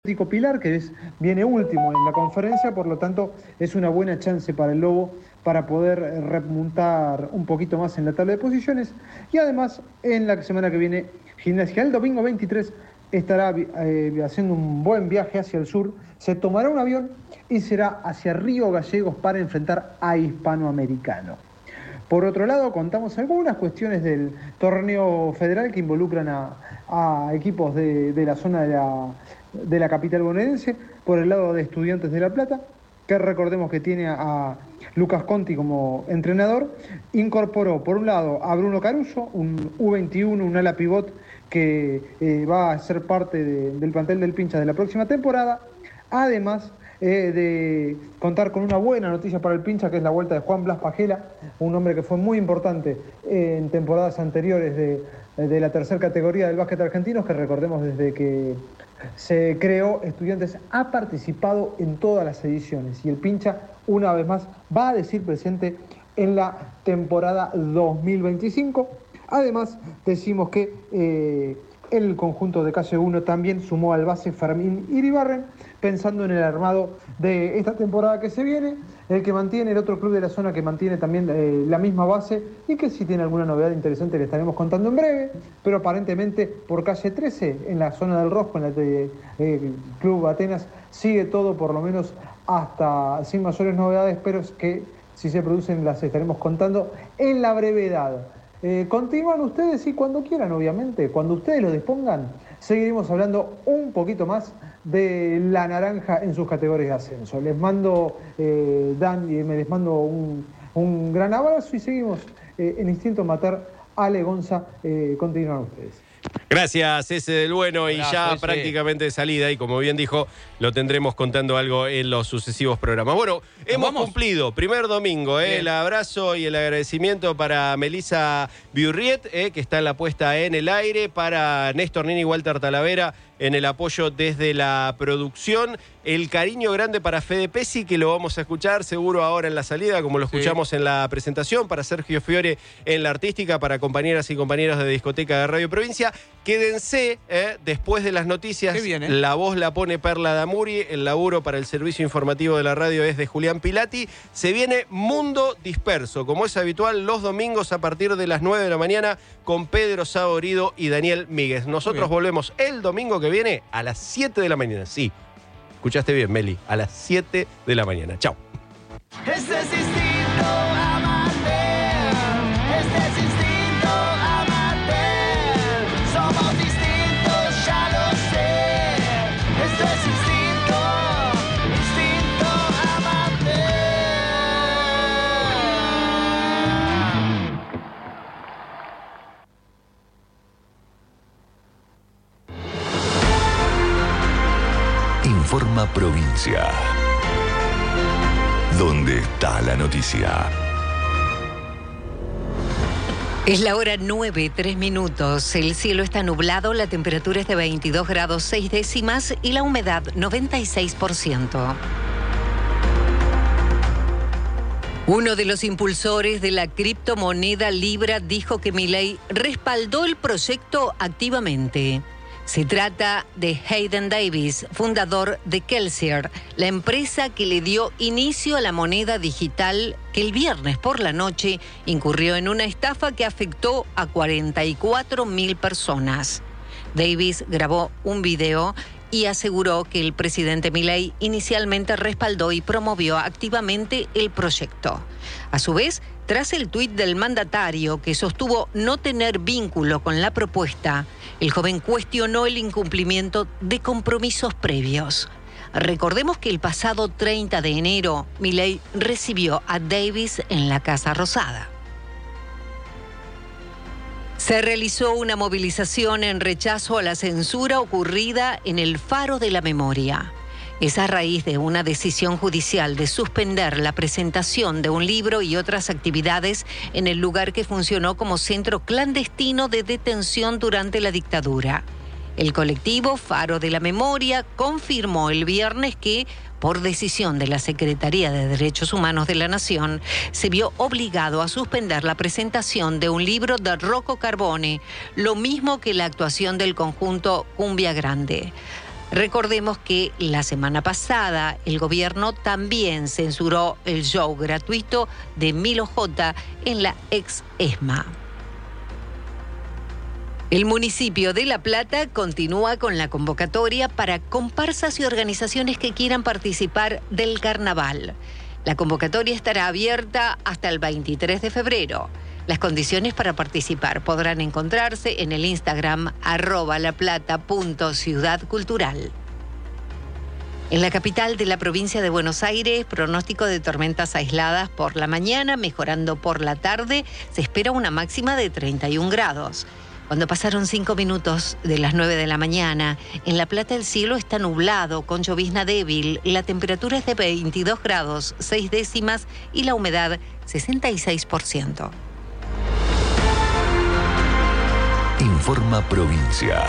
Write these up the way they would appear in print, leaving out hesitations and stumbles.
Pilar, que viene último en la conferencia, por lo tanto es una buena chance para el Lobo para poder remontar un poquito más en la tabla de posiciones. Y además, en la semana que viene, Gimnasia, el domingo 23, estará haciendo un buen viaje hacia el sur, se tomará un avión y será hacia Río Gallegos para enfrentar a Hispanoamericano. Por otro lado, contamos algunas cuestiones del torneo federal que involucran a equipos de la zona de la capital bonaerense. Por el lado de Estudiantes de La Plata, que recordemos que tiene a Lucas Conti como entrenador, incorporó por un lado a Bruno Caruso, un U21, un ala pivot que va a ser parte del plantel del Pincha de la próxima temporada, además de contar con una buena noticia para el Pincha, que es la vuelta de Juan Blas Pagela, un hombre que fue muy importante en temporadas anteriores de la tercera categoría del básquet argentino, que recordemos desde que se creó Estudiantes ha participado en todas las ediciones, y el Pincha una vez más va a decir presente en la temporada 2025. Además decimos que el conjunto de Calle 1 también sumó al base Fermín Iribarren, pensando en el armado de esta temporada que se viene, el que mantiene el otro club de la zona que mantiene también la misma base, y que si tiene alguna novedad interesante le estaremos contando en breve, pero aparentemente por Calle 13, en la zona del Rosco, en la de Club Atenas, sigue todo por lo menos hasta sin mayores novedades, pero es que si se producen las estaremos contando en la brevedad. Continúan ustedes y cuando quieran, obviamente, cuando ustedes lo dispongan, seguiremos hablando un poquito más de la naranja en sus categorías de ascenso. Les mando, les mando un gran abrazo y seguimos en Instinto Matar. Ale, Gonza, continúan ustedes. Gracias, ese del bueno, y ya prácticamente de salida, y como bien dijo, lo tendremos contando algo en los sucesivos programas. Bueno, hemos cumplido, primer domingo, el abrazo y el agradecimiento para Melissa Biurriet, que está en la puesta en el aire, para Néstor Nini y Walter Talavera en el apoyo desde la producción, el cariño grande para Fede Pesci, que lo vamos a escuchar seguro ahora en la salida, como lo escuchamos en la presentación, para Sergio Fiore en la artística, para compañeras y compañeros de Discoteca de Radio Provincia. Quédense, después de las noticias, la voz la pone Perla Damuri, el laburo para el servicio informativo de la radio es de Julián Pilati. Se viene Mundo Disperso, como es habitual, los domingos a partir de las 9 de la mañana, con Pedro Saborido y Daniel Míguez. Nosotros volvemos el domingo que viene a las 7 de la mañana. Sí, escuchaste bien, Meli, a las 7 de la mañana. Chao. Este es instinto amateur, este es instinto amateur, somos distintos, ya lo sé, esto es instinto amateur. Informa Provincia. ¿Dónde está la noticia? Es la hora 9:03. El cielo está nublado, la temperatura es de 22 grados 6 décimas y la humedad 96%. Uno de los impulsores de la criptomoneda Libra dijo que Milei respaldó el proyecto activamente. Se trata de Hayden Davis, fundador de Kelsier, la empresa que le dio inicio a la moneda digital que el viernes por la noche incurrió en una estafa que afectó a 44.000 personas. Davis grabó un video y aseguró que el presidente Milei inicialmente respaldó y promovió activamente el proyecto. A su vez, tras el tuit del mandatario que sostuvo no tener vínculo con la propuesta, el joven cuestionó el incumplimiento de compromisos previos. Recordemos que el pasado 30 de enero, Milei recibió a Davis en la Casa Rosada. Se realizó una movilización en rechazo a la censura ocurrida en el Faro de la Memoria. Es a raíz de una decisión judicial de suspender la presentación de un libro y otras actividades en el lugar que funcionó como centro clandestino de detención durante la dictadura. El colectivo Faro de la Memoria confirmó el viernes que, por decisión de la Secretaría de Derechos Humanos de la Nación, se vio obligado a suspender la presentación de un libro de Rocco Carbone, lo mismo que la actuación del conjunto Cumbia Grande. Recordemos que la semana pasada el gobierno también censuró el show gratuito de Milo J en la ex ESMA. El municipio de La Plata continúa con la convocatoria para comparsas y organizaciones que quieran participar del carnaval. La convocatoria estará abierta hasta el 23 de febrero. Las condiciones para participar podrán encontrarse en el Instagram @laplata.ciudadcultural. En la capital de la provincia de Buenos Aires, pronóstico de tormentas aisladas por la mañana, mejorando por la tarde, se espera una máxima de 31 grados. Cuando pasaron 5 minutos de las 9 de la mañana, en La Plata el cielo está nublado, con llovizna débil, la temperatura es de 22 grados, 6 décimas y la humedad 66%. Informa Provincia.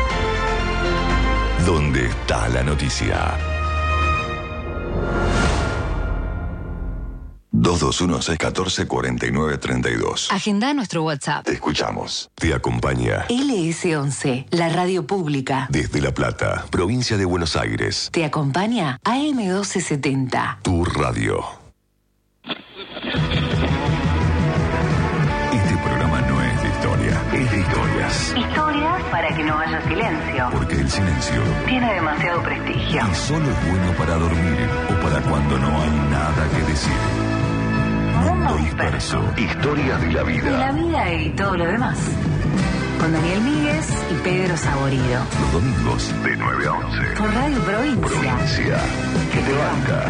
¿Dónde está la noticia? 2216144932. Agenda nuestro WhatsApp. Te escuchamos. Te acompaña LS11, la radio pública. desde La Plata, provincia de Buenos Aires. Te acompaña AM1270. Tu radio. Este programa no es de historia, es de historias. Historias para que no haya silencio. Porque el silencio Tiene demasiado prestigio. y solo es bueno para dormir o para cuando no hay nada que decir. Mundo disperso. Historias de la vida. La vida y todo lo demás. Con Daniel Míguez y Pedro Saborido. Los domingos de 9 a 11. Por Radio Provincia. Provincia que te banca.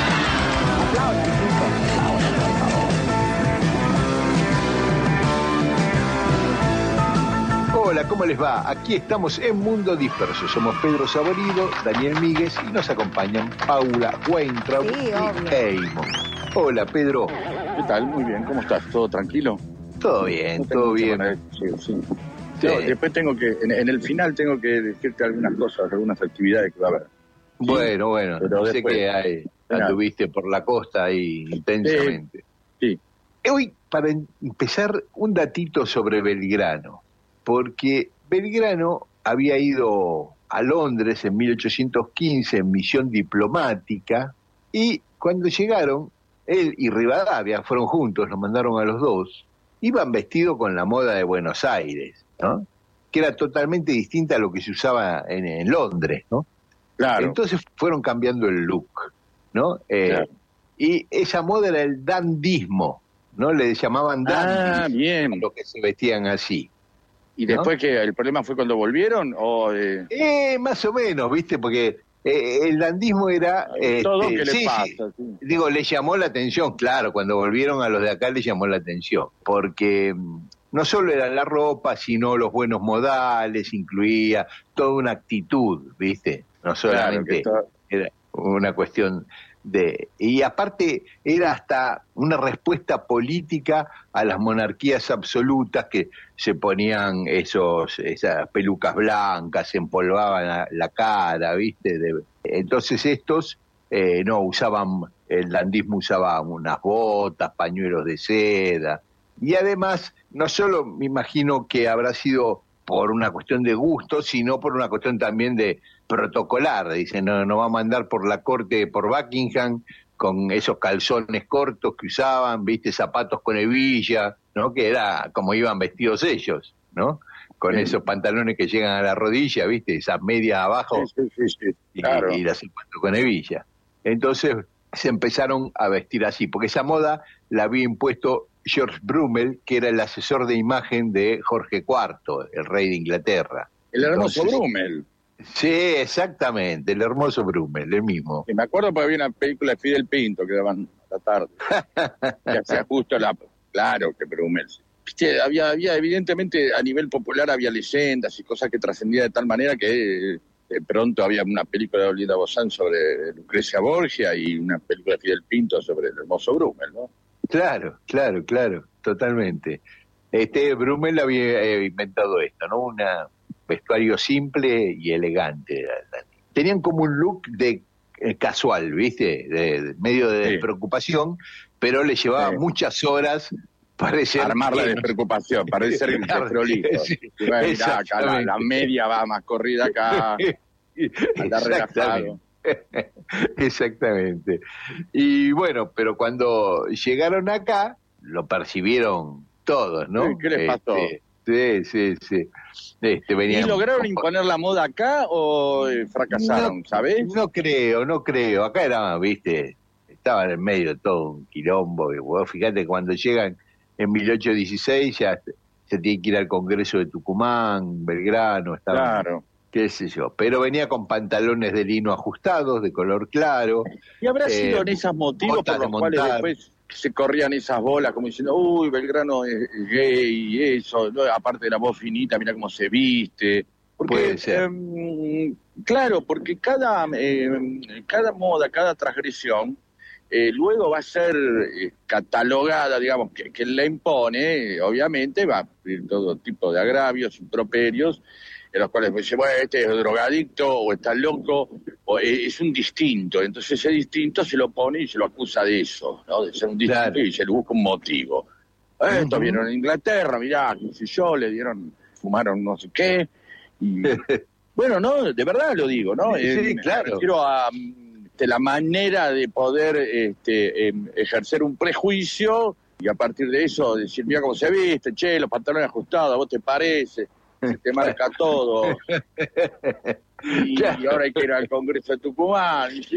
Hola, ¿cómo les va? Aquí estamos en Mundo Disperso. Somos Pedro Saborido, Daniel Míguez y nos acompañan Paula Weintraub y Eimo. Hola, Pedro. ¿Qué tal? Muy bien, ¿cómo estás? ¿Todo tranquilo? Todo bien, todo bien. Sí. No, después tengo que, en el final tengo que decirte algunas cosas, algunas actividades que va a haber. ¿Sí? Bueno, pero sé después, que anduviste por la costa ahí intensamente. Sí. Hoy, para empezar, un datito sobre Belgrano, porque Belgrano había ido a Londres en 1815 en misión diplomática y cuando llegaron, él y Rivadavia fueron juntos, los mandaron a los dos, iban vestidos con la moda de Buenos Aires, ¿no? Que era totalmente distinta a lo que se usaba en Londres, ¿no? Claro. Entonces fueron cambiando el look, ¿no? Claro. Y esa moda era el dandismo, ¿no? Le llamaban dandy Ah, bien. a los que se vestían así. ¿Y después que el problema fue cuando volvieron? ¿O Más o menos, ¿viste? Porque el dandismo era... todo que le sí, pasa? sí. Sí. Digo, le llamó la atención, claro, cuando volvieron a los de acá le llamó la atención, porque no solo era la ropa, sino los buenos modales, incluía toda una actitud, ¿viste? No solamente era una cuestión de... Y aparte era hasta una respuesta política a las monarquías absolutas que se ponían esas pelucas blancas, se empolvaban la cara, ¿viste? Entonces estos no usaban, el dandismo usaba unas botas, pañuelos de seda, y además no solo me imagino que habrá sido por una cuestión de gusto, sino por una cuestión también de protocolar. Dicen, no va a mandar por la corte, por Buckingham, con esos calzones cortos que usaban, viste, zapatos con hebilla, ¿no? Que era como iban vestidos ellos, ¿no? Con esos pantalones que llegan a la rodilla, viste, esas medias abajo, Sí, claro. y las zapatos con hebilla. Entonces se empezaron a vestir así, porque esa moda la había impuesto George Brummel, que era el asesor de imagen de Jorge IV, el rey de Inglaterra. El hermoso Entonces, Brummel. Sí, exactamente, el hermoso Brummel, el mismo. Y me acuerdo porque había una película de Fidel Pinto que daban a la tarde. Que hacía justo Claro que Brummel. Viste, había evidentemente a nivel popular había leyendas y cosas que trascendían de tal manera que de pronto había una película de Olinda Bozán sobre Lucrecia Borgia y una película de Fidel Pinto sobre el hermoso Brummel, ¿no? Claro, totalmente. Brummel había inventado esto, ¿no? Un vestuario simple y elegante. Tenían como un look de casual, ¿viste? De medio de despreocupación, pero le llevaba muchas horas parecer... Armar la despreocupación, parecer prolijo. Sí, Acá, la media va más corrida acá. andar relajado. Exactamente. Y bueno, pero cuando llegaron acá, lo percibieron todos, ¿no? ¿Qué les pasó? Sí. ¿Y lograron imponer la moda acá o fracasaron, sabés? No creo. Acá era, viste, estaban en medio de todo un quilombo. Fíjate, cuando llegan en 1816 ya se tiene que ir al Congreso de Tucumán, Belgrano, estaban, claro, qué sé yo. Pero venía con pantalones de lino ajustados, de color claro. ¿Y habrá sido en esos motivos por los cuales después se corrían esas bolas como diciendo, uy, Belgrano es gay y eso, ¿no? Aparte de la voz finita, mira cómo se viste? Porque, puede ser. Claro, porque cada moda, cada transgresión, luego va a ser catalogada, digamos, que la impone, obviamente va a abrir todo tipo de agravios, improperios, en los cuales me dice, bueno, este es drogadicto, o está loco, o es un distinto. Entonces ese distinto se lo pone y se lo acusa de eso, ¿no? De ser un distinto, claro, y se le busca un motivo. Estos vieron en Inglaterra, mirá, qué sé yo, le dieron, fumaron no sé qué, y bueno, no, de verdad lo digo, ¿no? Sí, claro. Quiero la manera de poder ejercer un prejuicio y a partir de eso decir, mira cómo se viste, che, los pantalones ajustados, ¿a vos te parece? Se te marca todo. Y ahora hay que ir al Congreso de Tucumán, y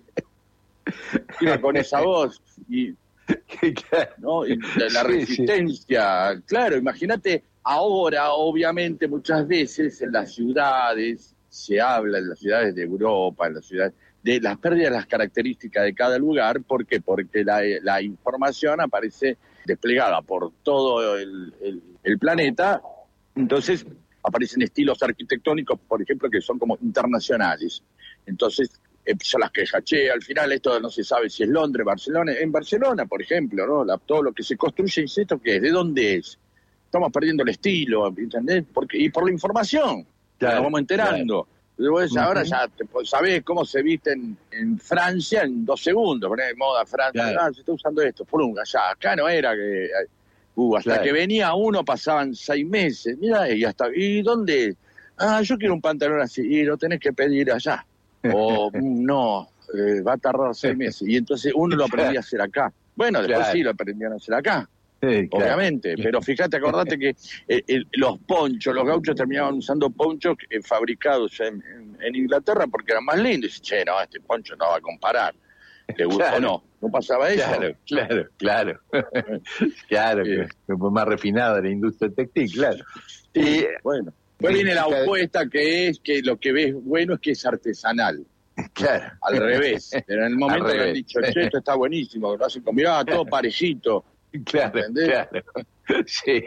iba con esa voz, y, ¿no? Y la resistencia, claro, imagínate, ahora, obviamente, muchas veces en las ciudades, se habla en las ciudades de Europa, en las ciudades, de las pérdidas de las características de cada lugar. ¿Por qué? Porque la información aparece desplegada por todo el planeta. Entonces aparecen estilos arquitectónicos, por ejemplo, que son como internacionales. Entonces empiezan las quejas, che, al final esto no se sabe si es Londres, Barcelona. En Barcelona, por ejemplo, ¿no? Todo lo que se construye, ¿esto qué es? ¿De dónde es? Estamos perdiendo el estilo, ¿entendés? Y por la información, claro, nos vamos enterando. Claro. Ahora ya sabés cómo se viste en Francia en 2 segundos, ponés de moda Francia, claro, se está usando esto, allá, acá no era que... hasta claro, que venía uno pasaban 6 meses, mira, ¿y dónde? Yo quiero un pantalón así, y lo tenés que pedir allá. O no, va a tardar 6 meses. Y entonces uno lo aprendía a hacer acá. Bueno, después sí lo aprendían a hacer acá, obviamente. Claro. Pero fíjate, acordate que los ponchos, los gauchos terminaban usando ponchos fabricados en Inglaterra porque eran más lindos. Y dice, che, no, este poncho no va a comparar. ¿Te gusta o no? ¿No pasaba eso? Claro. Claro, que es más refinada la industria textil, claro. Y bueno, después viene la opuesta, que es que lo que ves bueno es que es artesanal. Claro. Al revés. Pero en el momento que han dicho, che, esto está buenísimo, lo hacen con, mirá, todo parejito. Claro, claro. Sí.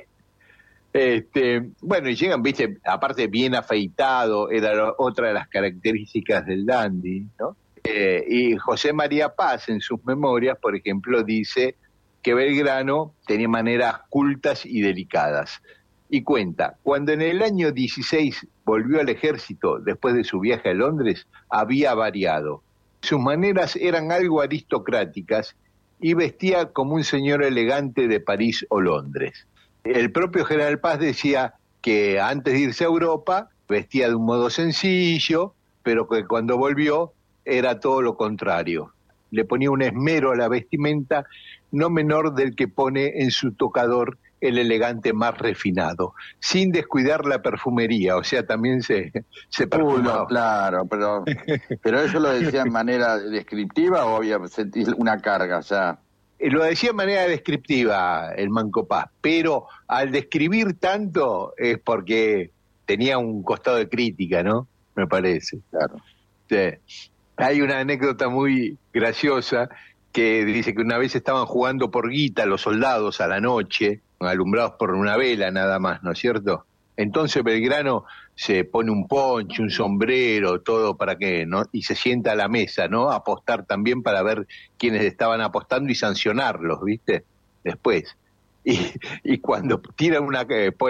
Bueno, y llegan, viste, aparte bien afeitado, era otra de las características del dandy, ¿no? Y José María Paz en sus memorias, por ejemplo, dice que Belgrano tenía maneras cultas y delicadas. Y cuenta, cuando en el año 16 volvió al ejército después de su viaje a Londres, había variado. Sus maneras eran algo aristocráticas y vestía como un señor elegante de París o Londres. El propio General Paz decía que antes de irse a Europa vestía de un modo sencillo, pero que cuando volvió era todo lo contrario. Le ponía un esmero a la vestimenta no menor del que pone en su tocador el elegante más refinado, sin descuidar la perfumería, o sea, también se perfumaba. Claro, pero eso lo decía en manera descriptiva o había sentido una carga ya. Lo decía de manera descriptiva el Manco Paz, pero al describir tanto es porque tenía un costado de crítica, ¿no? Me parece. Claro. Sí. Hay una anécdota muy graciosa que dice que una vez estaban jugando por guita los soldados a la noche, alumbrados por una vela nada más, ¿no es cierto? Entonces Belgrano se pone un poncho, un sombrero, todo para que, ¿no? Y se sienta a la mesa, ¿no? A apostar también para ver quiénes estaban apostando y sancionarlos, ¿viste? Después. Y cuando tira una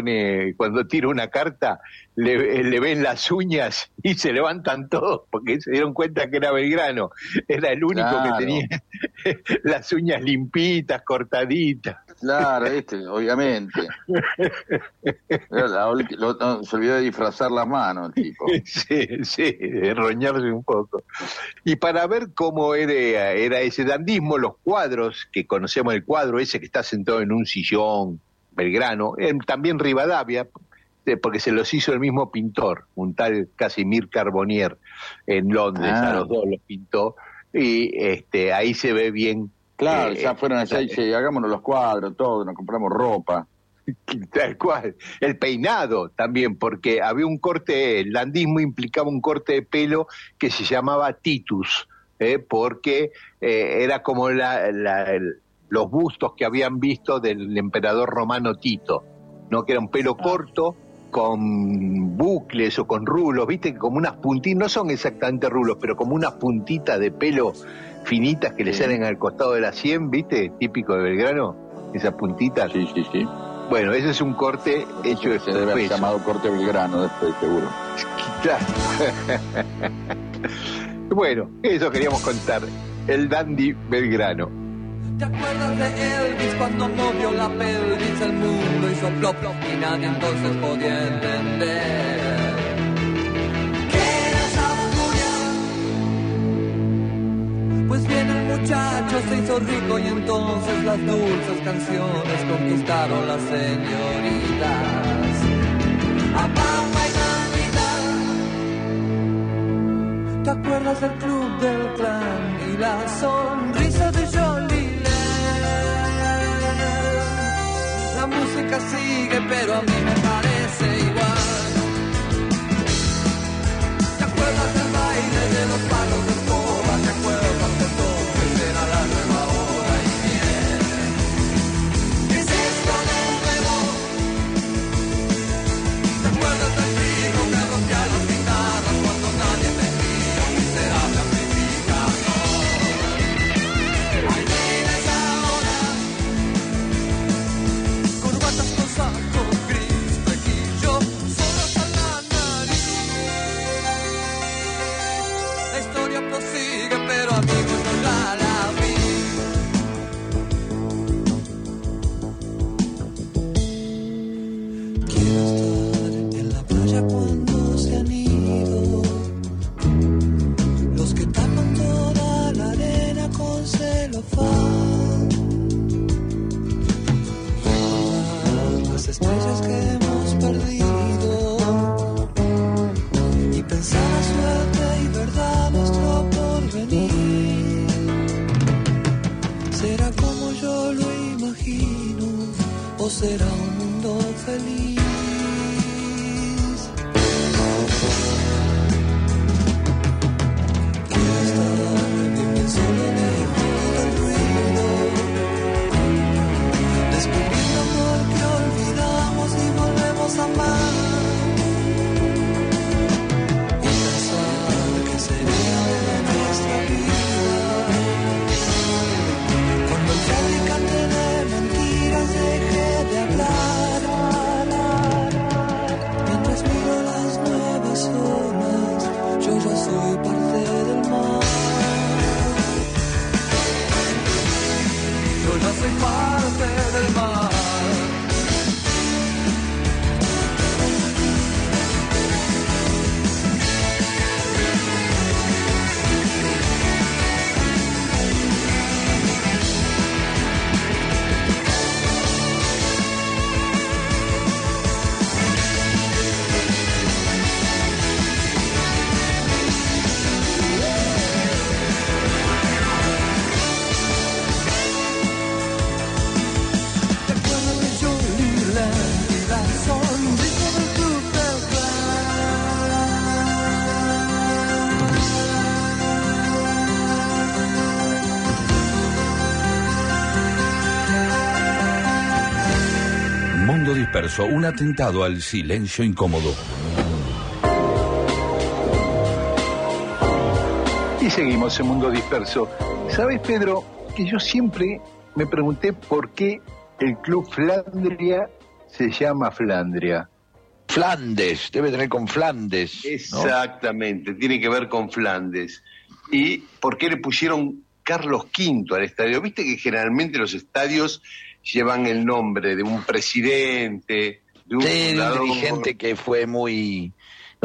carta, le ven las uñas y se levantan todos porque se dieron cuenta que era Belgrano. Era el único que tenía las uñas limpitas, cortaditas. Claro, obviamente. Se olvidó de disfrazar las manos, el tipo. Sí, de roñarse un poco. Y para ver cómo era ese dandismo, los cuadros, que conocemos el cuadro ese que está sentado en un sillón, Belgrano, también Rivadavia, porque se los hizo el mismo pintor, un tal Casimir Carbonnier, en Londres, a los dos los pintó, y ahí se ve bien. Claro, ya fueron allá y dice, hagámonos los cuadros, todo, nos compramos ropa. Tal cual. El peinado también, porque había un corte, el dandismo implicaba un corte de pelo que se llamaba Titus, porque era como los bustos que habían visto del emperador romano Tito, ¿no? Que era un pelo corto, con bucles o con rulos, viste, como unas puntitas, no son exactamente rulos, pero como unas puntitas de pelo finitas que le salen al costado de la sien, viste, típico de Belgrano, esas puntitas. Sí. Bueno, ese es un corte hecho de se debe haber llamado corte Belgrano después, seguro. Claro. Bueno, eso queríamos contar, el dandy Belgrano. ¿Te acuerdas de Elvis cuando movió la pelvis el mundo hizo plop plop y nadie entonces podía entender qué era esa furia? Pues bien el muchacho se hizo rico y entonces las dulces canciones conquistaron las señoritas a Pampa y Navidad. ¿Te acuerdas del club del clan y la sonrisa de Jolie? La música sigue, pero a mí me parece igual. ¿Te acuerdas del baile de los palos de escoba? ¿Te acuerdas de entonces era la nueva hora y bien? ¿Qué es esto de nuevo? ¿Te acuerdas del chico que rompía las guitarras cuando nadie tenía un miserable amplificador? Ahí vienes ahora. Corbatas con saco gris, flequillo, solo hasta la nariz. La historia prosigue, pero amigos no ya la vi. Quiero estar en la playa cuando se han ido los que tapan toda la arena con celofán. Las estrellas que hemos perdido y pensar la suerte y verdad nuestro porvenir. ¿Será como yo lo imagino o será un mundo feliz? Quiero estar bien solo lejos del ruido, descubriendo amor que olvidamos y volvemos a amar. Y pensar que sería de nuestra vida cuando el fabricante de mentiras deje de hablar. Mientras miro las nuevas olas, yo ya soy parte del mar. Yo ya soy parte del mar. ¿Te acuerdas de Jolie Land y la sonrisa del club del clan? Mundo Disperso, un atentado al silencio incómodo. Y seguimos en Mundo Disperso. ¿Sabes, Pedro, que yo siempre me pregunté por qué el Club Flandria se llama Flandria? Flandes, debe tener con Flandes, ¿no? Exactamente, tiene que ver con Flandes. ¿Y por qué le pusieron Carlos V al estadio? Viste que generalmente los estadios llevan el nombre de un presidente, de un fundador. Un dirigente que fue muy...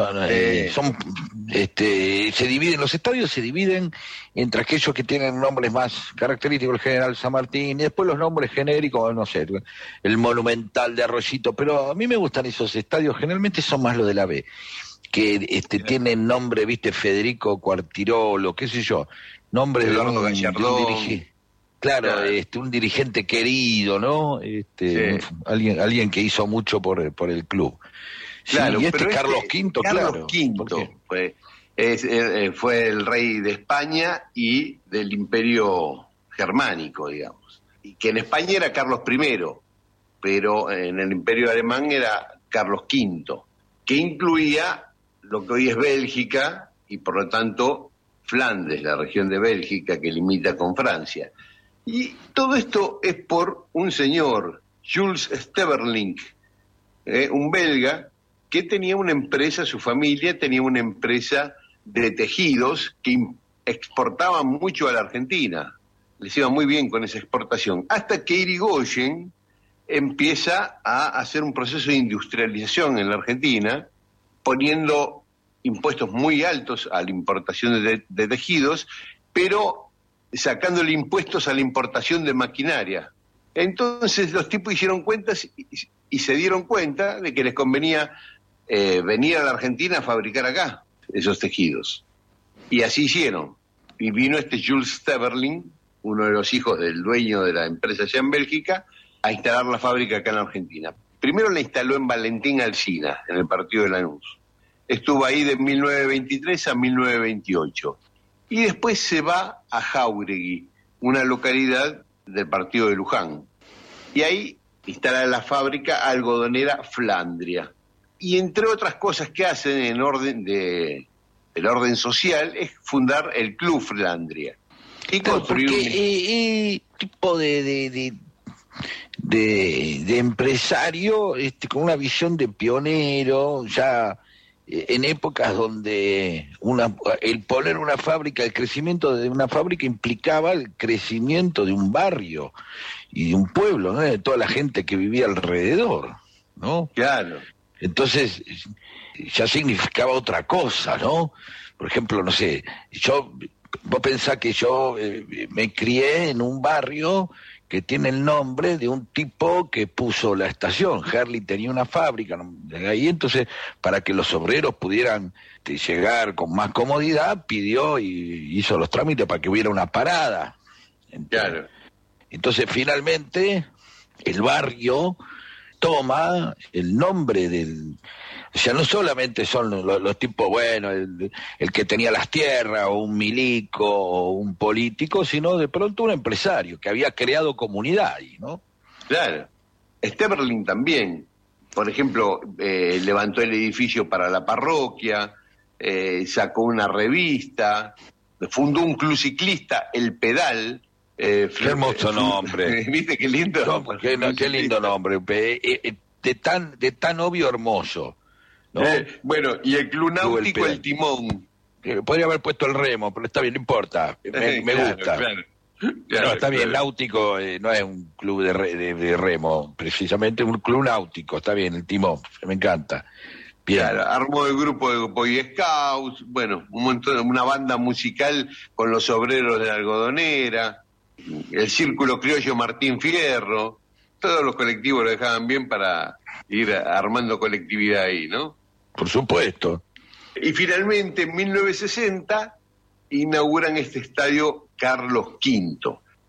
se dividen, los estadios se dividen entre aquellos que tienen nombres más característicos, el General San Martín, y después los nombres genéricos, no sé, el Monumental de Arroyito, pero a mí me gustan esos estadios, generalmente son más los de la B, que tienen nombre, viste, Federico Cuartirolo, qué sé yo, nombre de un dirigente. Claro, un dirigente querido, ¿no? Alguien que hizo mucho por el club. Claro, sí, y pero Carlos V, Carlos V fue el rey de España y del Imperio Germánico, digamos. Y que en España era Carlos I, pero en el Imperio Alemán era Carlos V, que incluía lo que hoy es Bélgica y por lo tanto Flandes, la región de Bélgica que limita con Francia. Y todo esto es por un señor, Jules Steverlink, un belga, que tenía una empresa, su familia tenía una empresa de tejidos que exportaban mucho a la Argentina. Les iba muy bien con esa exportación. Hasta que Irigoyen empieza a hacer un proceso de industrialización en la Argentina, poniendo impuestos muy altos a la importación de tejidos, pero sacándole impuestos a la importación de maquinaria. Entonces los tipos hicieron cuentas y se dieron cuenta de que les convenía venir a la Argentina a fabricar acá esos tejidos. Y así hicieron. Y vino Jules Steverlink, uno de los hijos del dueño de la empresa allá en Bélgica, a instalar la fábrica acá en la Argentina. Primero la instaló en Valentín Alsina, en el partido de Lanús. Estuvo ahí de 1923 a 1928. Y después se va a Jáuregui, una localidad del partido de Luján. Y ahí instala la fábrica algodonera Flandria. Y entre otras cosas que hacen en orden el orden social es fundar el Club Flandria. Y construir tipo de empresario con una visión de pionero, ya en épocas donde el poner una fábrica, el crecimiento de una fábrica implicaba el crecimiento de un barrio y de un pueblo, ¿no? De toda la gente que vivía alrededor, ¿no? Claro. Entonces ya significaba otra cosa, ¿no? Por ejemplo, no sé, vos pensás que yo me crié en un barrio que tiene el nombre de un tipo que puso la estación. Herley tenía una fábrica ahí, entonces para que los obreros pudieran llegar con más comodidad, pidió y hizo los trámites para que hubiera una parada. Claro. Entonces finalmente el barrio toma el nombre del... O sea, no solamente son los tipos, bueno, el que tenía las tierras, o un milico, o un político, sino de pronto un empresario que había creado comunidad ahí, ¿no? Claro. Steverlink también, por ejemplo, levantó el edificio para la parroquia, sacó una revista, fundó un club ciclista, El Pedal. Qué hermoso nombre. ¿Viste qué lindo? No, qué lindo nombre. De tan obvio hermoso. ¿No? Bueno, y el Club Náutico El Timón. Podría haber puesto el Remo, pero está bien, no importa. Me gusta. Claro, no, está bien, náutico no es un club de remo, precisamente un club náutico, está bien, el Timón, me encanta. Bien. Claro, armó el grupo de Boy Scouts, bueno, una banda musical con los obreros de la algodonera, el Círculo Criollo Martín Fierro, todos los colectivos lo dejaban bien para ir armando colectividad ahí, ¿no? Por supuesto. Y finalmente, en 1960, inauguran este estadio Carlos V.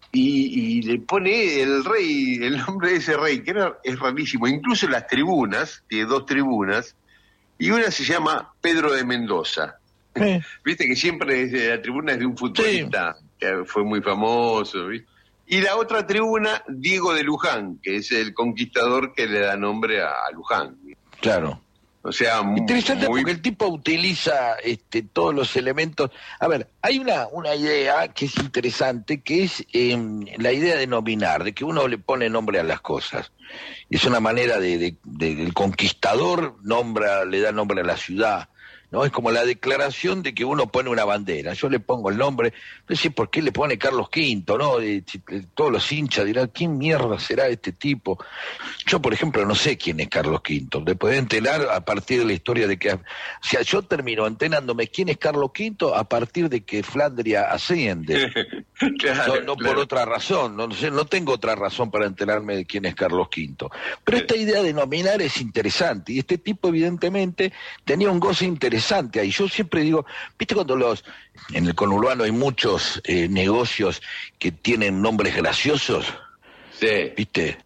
Y le pone el nombre de ese rey, que es rarísimo. Incluso las tribunas, tiene 2 tribunas, y una se llama Pedro de Mendoza. Viste que siempre la tribuna es de un futbolista, que fue muy famoso, ¿viste? Y la otra tribuna, Diego de Luján, que es el conquistador que le da nombre a Luján. Claro. O sea, interesante porque el tipo utiliza todos los elementos. A ver, hay una idea que es interesante, que es la idea de nominar, de que uno le pone nombre a las cosas. Es una manera del conquistador le da nombre a la ciudad, ¿no? Es como la declaración de que uno pone una bandera. Yo le pongo el nombre, no sé por qué le pone Carlos V, ¿no? Todos los hinchas dirán, ¿quién mierda será este tipo? Yo, por ejemplo, no sé quién es Carlos V. Le pueden enterar a partir de la historia de que... O sea, yo termino enterándome quién es Carlos V a partir de que Flandria asciende. Claro, no por otra razón, no tengo otra razón para enterarme de quién es Carlos V. Pero esta idea de nominar es interesante, y este tipo evidentemente tenía un goce interesante ahí. Yo siempre digo, viste cuando en el conurbano hay muchos negocios que tienen nombres graciosos. Sí. ¿Viste?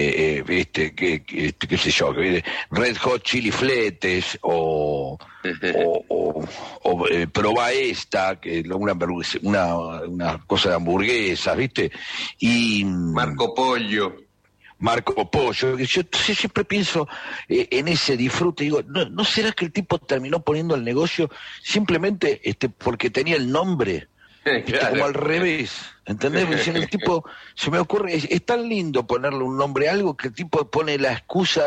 Qué sé yo, Red Hot Chili Fletes o Probá esta, que es una cosa de hamburguesas, ¿viste? Y Marco Pollo. Yo siempre pienso en ese disfrute, digo, ¿no será que el tipo terminó poniendo el negocio simplemente porque tenía el nombre? Claro. Como al revés, ¿entendés? El tipo, se me ocurre, es tan lindo ponerle un nombre a algo que el tipo pone la excusa,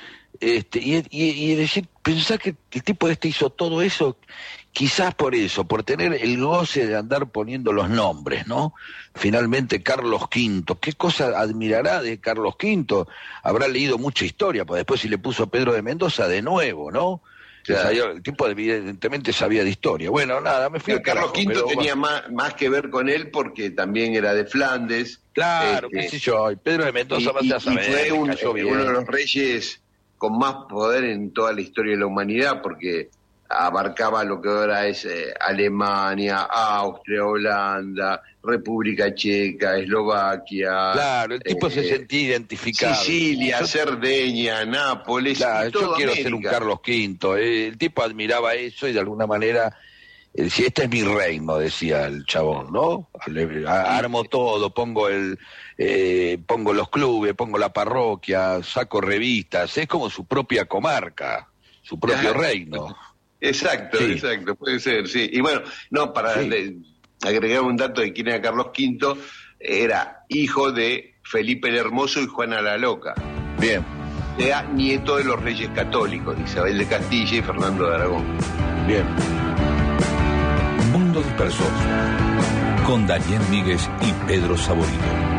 y decir, pensá que el tipo hizo todo eso, quizás por eso, por tener el goce de andar poniendo los nombres, ¿no? Finalmente Carlos V, ¿qué cosa admirará de Carlos V? Habrá leído mucha historia, pues después si le puso Pedro de Mendoza de nuevo, ¿no? Claro. El tipo evidentemente sabía de historia. Bueno, nada, me fui a Carlos V tenía más que ver con él porque también era de Flandes. Claro, qué sé yo, y Pedro de Mendoza fue uno de los reyes con más poder en toda la historia de la humanidad, porque abarcaba lo que ahora es Alemania, Austria, Holanda, República Checa, Eslovaquia. Claro, el tipo se sentía identificado. Sicilia, Cerdeña, Nápoles. Claro, yo quiero ser un Carlos V. El tipo admiraba eso y de alguna manera decía, este es mi reino, decía el chabón, ¿no? Armo todo, pongo los clubes, pongo la parroquia, saco revistas, es como su propia comarca, su propio reino. Exacto, puede ser, sí. Y bueno, para agregar un dato de quién era Carlos V, era hijo de Felipe el Hermoso y Juana la Loca. Bien. Era nieto de los reyes católicos, de Isabel de Castilla y Fernando de Aragón. Bien. Mundo Disperso, con Daniel Míguez y Pedro Saborito.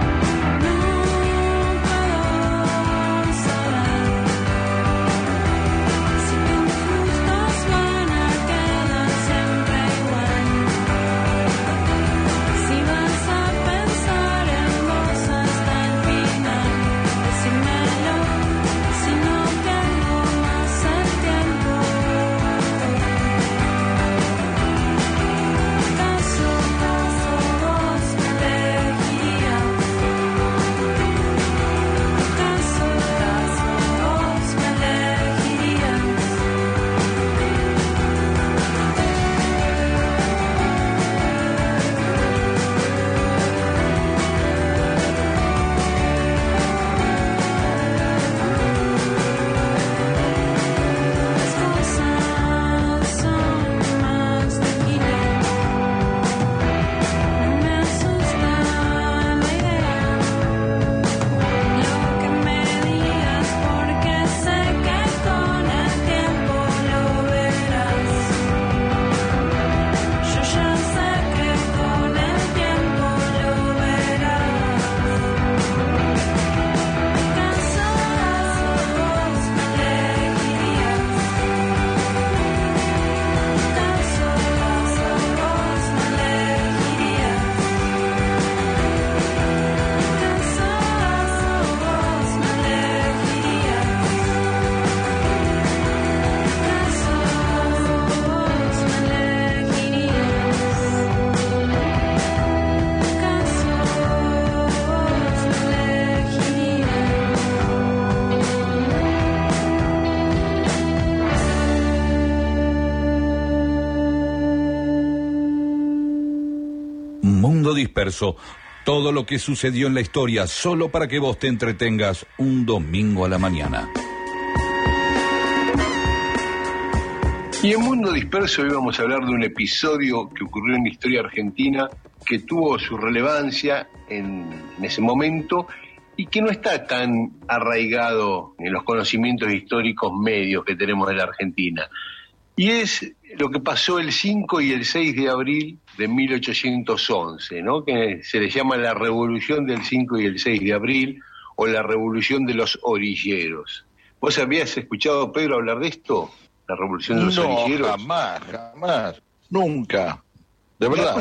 Disperso, todo lo que sucedió en la historia solo para que vos te entretengas un domingo a la mañana. Y en Mundo Disperso hoy vamos a hablar de un episodio que ocurrió en la historia argentina que tuvo su relevancia en ese momento y que no está tan arraigado en los conocimientos históricos medios que tenemos de la Argentina. Y es lo que pasó el 5 y el 6 de abril de 1811, ¿no? Que se le llama la Revolución del 5 y el 6 de abril, o la Revolución de los Orilleros. ¿Vos habías escuchado, Pedro, hablar de esto? ¿La Revolución de los Orilleros? No, jamás, nunca. De verdad.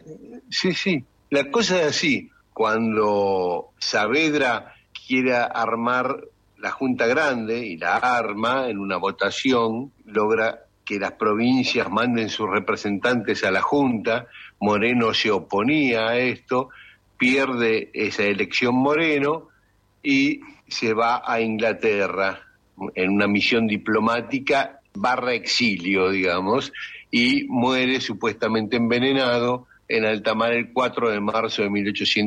Sí. La cosa es así. Cuando Saavedra quiere armar la Junta Grande y la arma en una votación, logra que las provincias manden sus representantes a la Junta. Moreno se oponía a esto, pierde esa elección Moreno y se va a Inglaterra en una misión diplomática / exilio, digamos, y muere supuestamente envenenado en alta mar el 4 de marzo de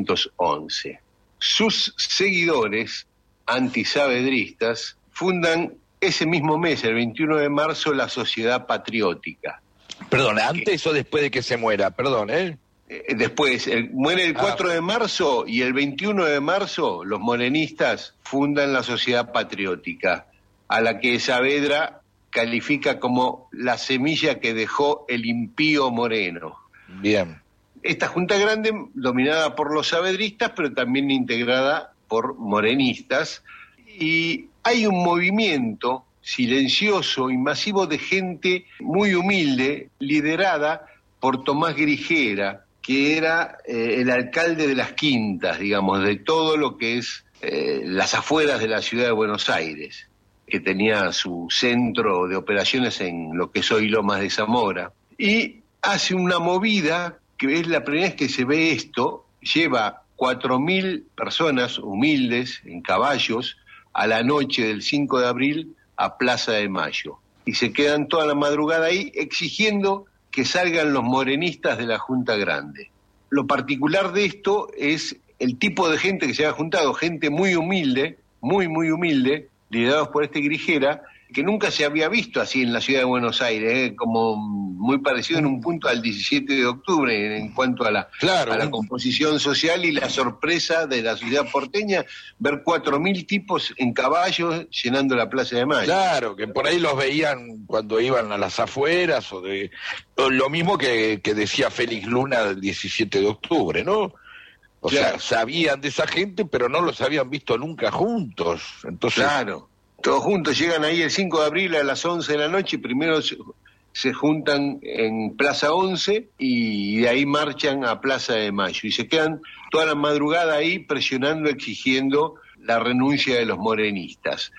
1811. Sus seguidores antisaavedristas fundan ese mismo mes, el 21 de marzo, la Sociedad Patriótica. Perdón, ¿antes o después de que se muera? Perdón, Después, muere el 4 de marzo y el 21 de marzo los morenistas fundan la Sociedad Patriótica, a la que Saavedra califica como la semilla que dejó el impío Moreno. Bien. Esta Junta Grande, dominada por los saavedristas, pero también integrada por morenistas, y hay un movimiento silencioso y masivo de gente muy humilde, liderada por Tomás Grijera, que era el alcalde de las Quintas, digamos, de todo lo que es las afueras de la ciudad de Buenos Aires, que tenía su centro de operaciones en lo que es hoy Lomas de Zamora, y hace una movida, que es la primera vez que se ve esto, lleva 4.000 personas humildes en caballos a la noche del 5 de abril a Plaza de Mayo, y se quedan toda la madrugada ahí exigiendo que salgan los morenistas de la Junta Grande. Lo particular de esto es el tipo de gente que se ha juntado, gente muy humilde, muy humilde, liderados por este Grijera, que nunca se había visto así en la ciudad de Buenos Aires, como muy parecido en un punto al 17 de octubre en cuanto a la composición social y la sorpresa de la ciudad porteña, ver 4.000 tipos en caballos llenando la Plaza de Mayo. Claro, que por ahí los veían cuando iban a las afueras, o lo mismo que decía Félix Luna del 17 de octubre, ¿no? O sea, sabían de esa gente, pero no los habían visto nunca juntos. Entonces, claro. Todos juntos llegan ahí el 5 de abril a las 11 de la noche, primero se juntan en Plaza 11 y de ahí marchan a Plaza de Mayo y se quedan toda la madrugada ahí presionando, exigiendo la renuncia de los morenistas.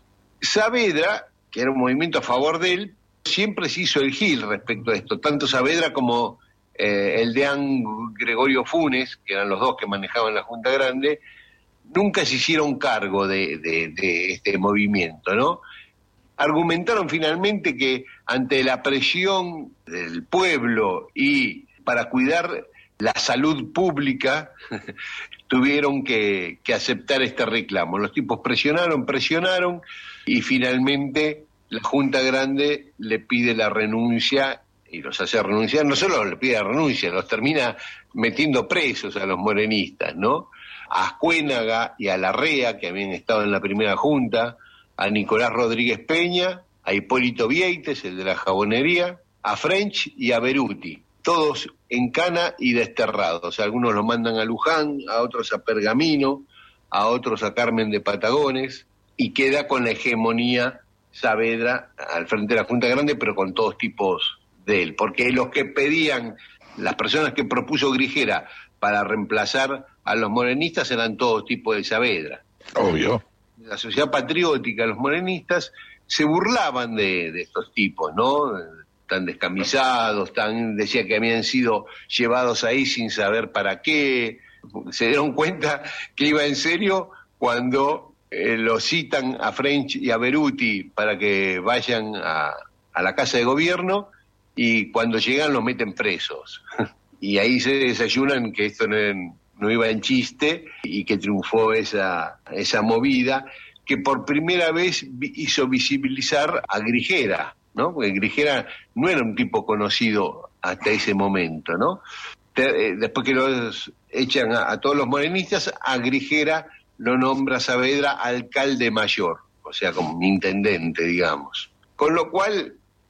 Saavedra, que era un movimiento a favor de él, siempre se hizo el gil respecto a esto, tanto Saavedra como el deán Gregorio Funes, que eran los dos que manejaban la Junta Grande, nunca se hicieron cargo de este movimiento, ¿no? Argumentaron finalmente que ante la presión del pueblo y para cuidar la salud pública, tuvieron que aceptar este reclamo. Los tipos presionaron y finalmente la Junta Grande le pide la renuncia y los hace renunciar. No solo le pide la renuncia, los termina metiendo presos a los morenistas, ¿no? A Ascuénaga y a Larrea, que habían estado en la primera junta, a Nicolás Rodríguez Peña, a Hipólito Vieites, el de la jabonería, a French y a Beruti, todos en cana y desterrados. Algunos los mandan a Luján, a otros a Pergamino, a otros a Carmen de Patagones, y queda con la hegemonía Saavedra al frente de la Junta Grande, pero con todos tipos de él, porque los que pedían, las personas que propuso Grijera para reemplazar a los morenistas eran todos tipos de Saavedra. Obvio. La Sociedad Patriótica, los morenistas, se burlaban de estos tipos, ¿no? Tan descamisados, decía que habían sido llevados ahí sin saber para qué. Se dieron cuenta que iba en serio cuando los citan a French y a Beruti para que vayan a la Casa de Gobierno y cuando llegan los meten presos. Y ahí se desayunan que esto no iba en chiste y que triunfó esa movida que por primera vez hizo visibilizar a Grijera, ¿no? Porque Grijera no era un tipo conocido hasta ese momento, ¿no? Después que los echan a todos los morenistas, a Grijera lo nombra Saavedra alcalde mayor, o sea, como un intendente, digamos. Con lo cual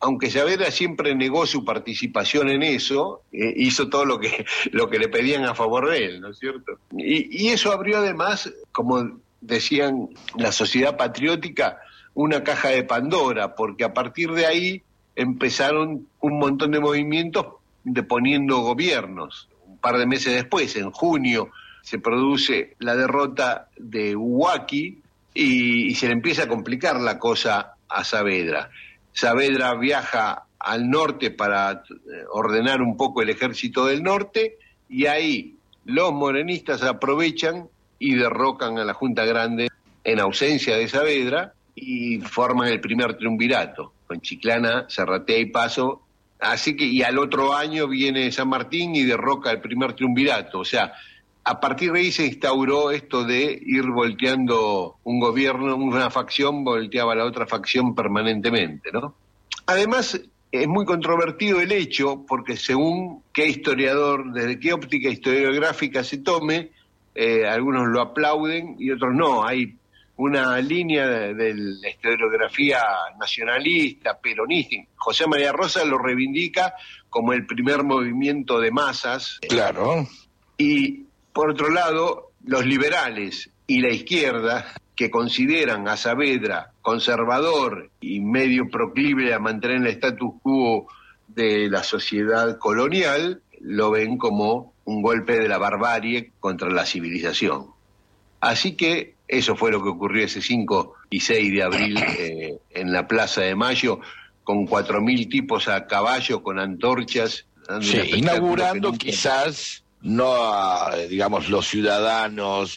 aunque Saavedra siempre negó su participación en eso, hizo todo lo que le pedían a favor de él, ¿no es cierto? Y eso abrió además, como decían la Sociedad Patriótica, una caja de Pandora, porque a partir de ahí empezaron un montón de movimientos deponiendo gobiernos. Un par de meses después, en junio, se produce la derrota de Huaki y se le empieza a complicar la cosa a Saavedra. Saavedra viaja al norte para ordenar un poco el ejército del norte y ahí los morenistas aprovechan y derrocan a la Junta Grande en ausencia de Saavedra y forman el primer triunvirato, con Chiclana, Serratea y Paso. Así que, y al otro año viene San Martín y derroca el primer triunvirato. O sea, a partir de ahí se instauró esto de ir volteando un gobierno, una facción volteaba a la otra facción permanentemente, ¿no? Además, es muy controvertido el hecho, porque según qué historiador, desde qué óptica historiográfica se tome, algunos lo aplauden y otros no. Hay una línea de la historiografía nacionalista, peronista. José María Rosa lo reivindica como el primer movimiento de masas. Claro. Y por otro lado, los liberales y la izquierda, que consideran a Saavedra conservador y medio proclive a mantener el status quo de la sociedad colonial, lo ven como un golpe de la barbarie contra la civilización. Así que eso fue lo que ocurrió ese 5 y 6 de abril en la Plaza de Mayo, con 4.000 tipos a caballo, con antorchas. Sí, inaugurando quizás no a, digamos, los ciudadanos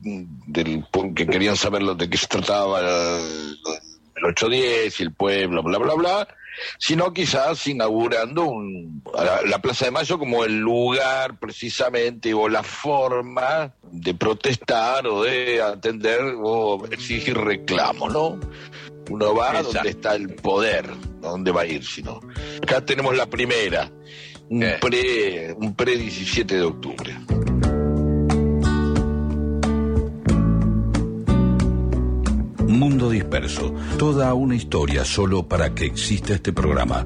que querían saber de qué se trataba el 810 y el pueblo, bla, bla, bla, sino quizás inaugurando la Plaza de Mayo como el lugar precisamente o la forma de protestar o de atender o exigir reclamos, ¿no? Uno va a donde está el poder, ¿a dónde va a ir? Sino acá tenemos la primera, un pre 17 de octubre. Mundo Disperso, toda una historia solo para que exista este programa.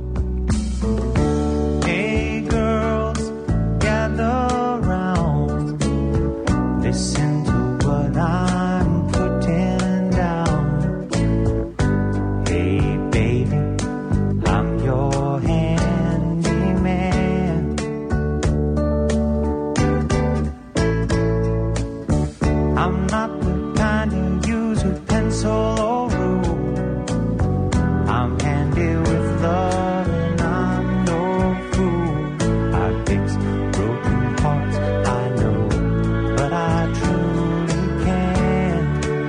Hey girls, gather round, listen to what I'm putting down. Hey baby, I'm your handyman. I'm not the kind who use a pencil or rule. I'm handy with love and I'm no fool. I fix broken hearts, I know, but I truly can.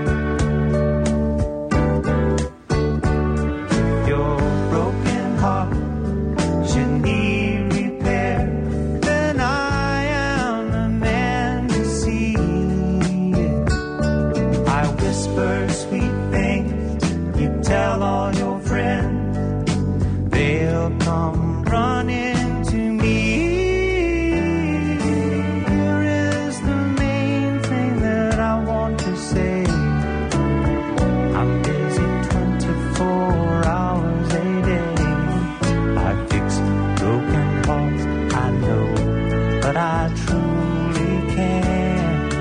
If your broken heart should need repair, then I am the man to see it. I whisper sweet things, you tell all your friends, they'll come running to me. Here is the main thing that I want to say. I'm busy 24 hours a day. I fix broken hearts, I know, but I truly can.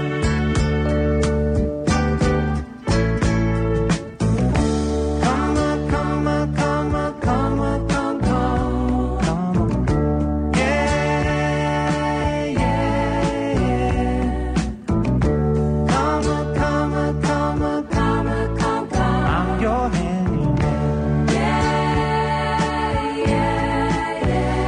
Come on, come on, come on, come on, come on, come on. Yeah, yeah, yeah. Come on, come on, come on, come on, come on. I'm your handyman. Yeah, yeah,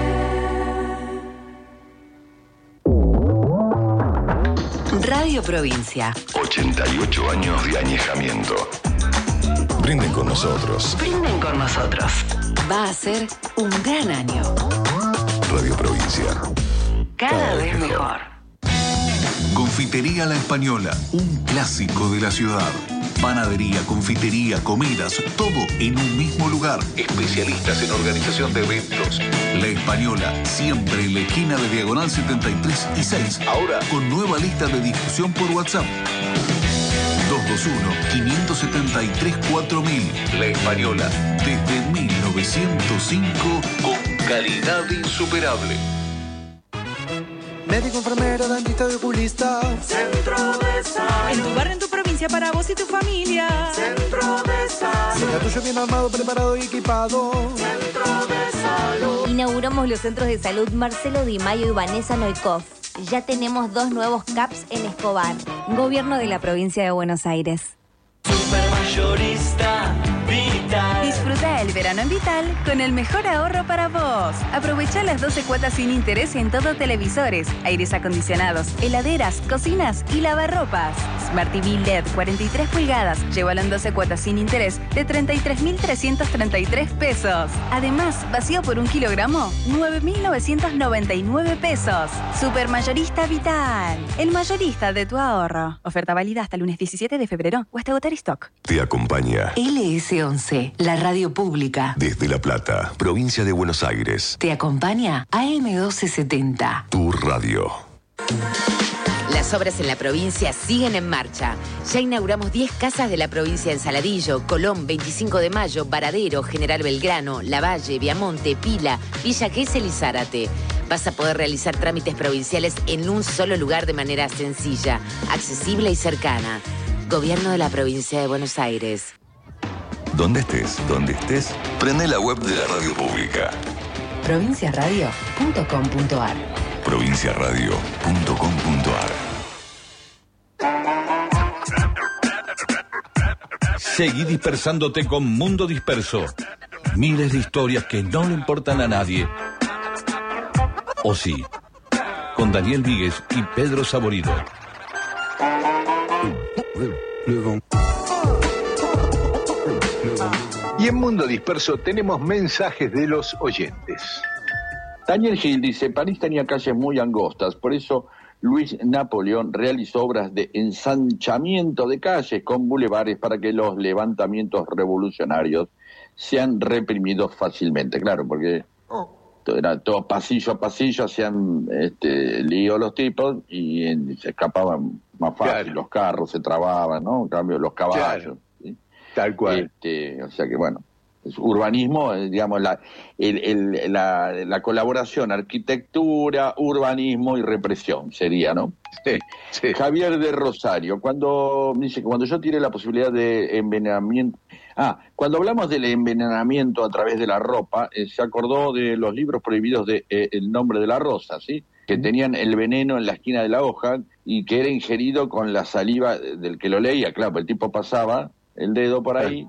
yeah. Radio Provincia. 88 años de añejamiento. Brinden con nosotros. Brinden con nosotros. Va a ser un gran año. Radio Provincia. Cada vez mejor. Confitería La Española, un clásico de la ciudad. Panadería, confitería, comidas, todo en un mismo lugar. Especialistas en organización de eventos. La Española, siempre en la esquina de Diagonal 73 y 6. Ahora con nueva lista de difusión por WhatsApp. 221-573-4000. La Española, desde 1905, con calidad insuperable. Médico, enfermero, dentista y oculista. Centro de Salud. En tu barrio, en tu provincia, para vos y tu familia. Centro de Salud. Cerca tuyo, bien armado, preparado y equipado. Centro de Salud. Inauguramos los centros de salud Marcelo Di Maio y Vanessa Noikov. Ya tenemos 2 nuevos CAPS en Escobar. Gobierno de la provincia de Buenos Aires. Supermayorista Vital. Disfruta el verano en Vital con el mejor ahorro para vos. Aprovecha las 12 cuotas sin interés en todo: televisores, aires acondicionados, heladeras, cocinas y lavarropas. Smart TV LED 43 pulgadas. Llévalo en 12 cuotas sin interés de 33.333 pesos. Además, vacío por 1 kilogramo, 9.999 pesos. Supermayorista Vital. El mayorista de tu ahorro. Oferta válida hasta el lunes 17 de febrero o hasta agotar stock. Te acompaña LS11, la radio pública. desde La Plata, provincia de Buenos Aires. Te acompaña AM1270. Tu radio. Las obras en la provincia siguen en marcha. Ya inauguramos 10 casas de la provincia en Saladillo, Colón, 25 de Mayo, Varadero, General Belgrano, Lavalle, Viamonte, Pila, Villa Gesell y Zárate. Vas a poder realizar trámites provinciales en un solo lugar de manera sencilla, accesible y cercana. Gobierno de la provincia de Buenos Aires. Donde estés, prende la web de la radio pública. Provinciaradio.com.ar. Provinciaradio.com.ar. Seguí dispersándote con Mundo Disperso. Miles de historias que no le importan a nadie. O sí. Con Daniel Víguez y Pedro Saborido. Y en Mundo Disperso tenemos mensajes de los oyentes. Daniel Gil dice: París tenía calles muy angostas, por eso Luis Napoleón realizó obras de ensanchamiento de calles con bulevares para que los levantamientos revolucionarios sean reprimidos fácilmente. Claro, porque era todo pasillo a pasillo, hacían lío los tipos y se escapaban más fácil, claro. Los carros se trababan, ¿no? En cambio, los caballos. Claro. ¿Sí? Tal cual. O sea que, bueno, es urbanismo, digamos, la colaboración, arquitectura, urbanismo y represión sería, ¿no? Sí, sí. Javier de Rosario, cuando yo tiré la posibilidad de envenenamiento... cuando hablamos del envenenamiento a través de la ropa, se acordó de los libros prohibidos de El nombre de la rosa, ¿sí? Que tenían el veneno en la esquina de la hoja y que era ingerido con la saliva del que lo leía. Claro, el tipo pasaba el dedo por ahí,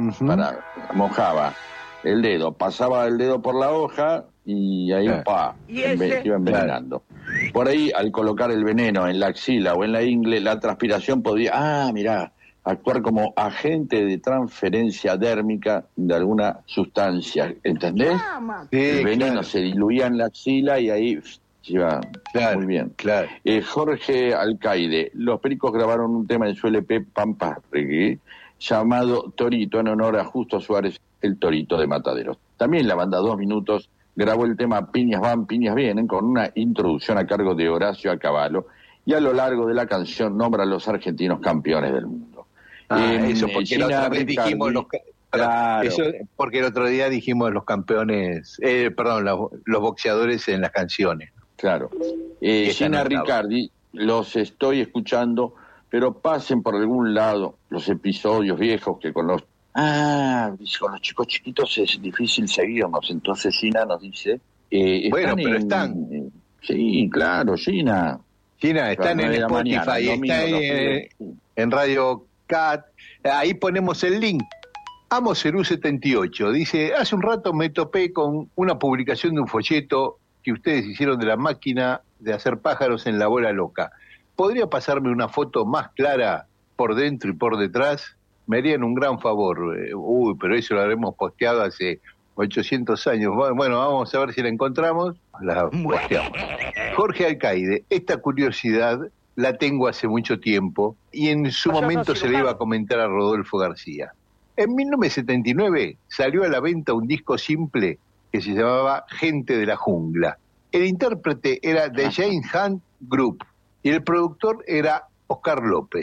mojaba el dedo, pasaba el dedo por la hoja y ahí iba envenenando. Por ahí, al colocar el veneno en la axila o en la ingle, la transpiración podía, actuar como agente de transferencia dérmica de alguna sustancia, ¿entendés? Sí, el veneno se diluía en la axila y ahí iba muy bien. Claro. Jorge Alcaide, los Pericos grabaron un tema en su LP Pampas Reggae llamado Torito, en honor a Justo Suárez, el Torito de Mataderos. También la banda 2 Minutos grabó el tema Piñas van, piñas vienen, con una introducción a cargo de Horacio Acabalo, y a lo largo de la canción nombra a los argentinos campeones del mundo. Eso porque la otra vez dijimos porque el otro día dijimos los campeones, los boxeadores en las canciones. Claro. Gina Riccardi, los estoy escuchando, pero pasen por algún lado los episodios viejos que con los chicos chiquitos es difícil seguirnos. Entonces Gina nos dice... están. Sí, claro, Gina. Gina, están en Spotify, está en Radio Cat. Ahí ponemos el link. Amo Cerú 78. Dice, hace un rato me topé con una publicación de un folleto que ustedes hicieron de la máquina de hacer pájaros en la bola loca. ¿Podría pasarme una foto más clara por dentro y por detrás? Me harían un gran favor. Pero eso lo habremos posteado hace 800 años. Bueno, vamos a ver si la encontramos. La posteamos. Jorge Alcaide, esta curiosidad la tengo hace mucho tiempo y en su momento se le iba a comentar a Rodolfo García. En 1979 salió a la venta un disco simple que se llamaba Gente de la Jungla. El intérprete era The James Hunt Group y el productor era Oscar López.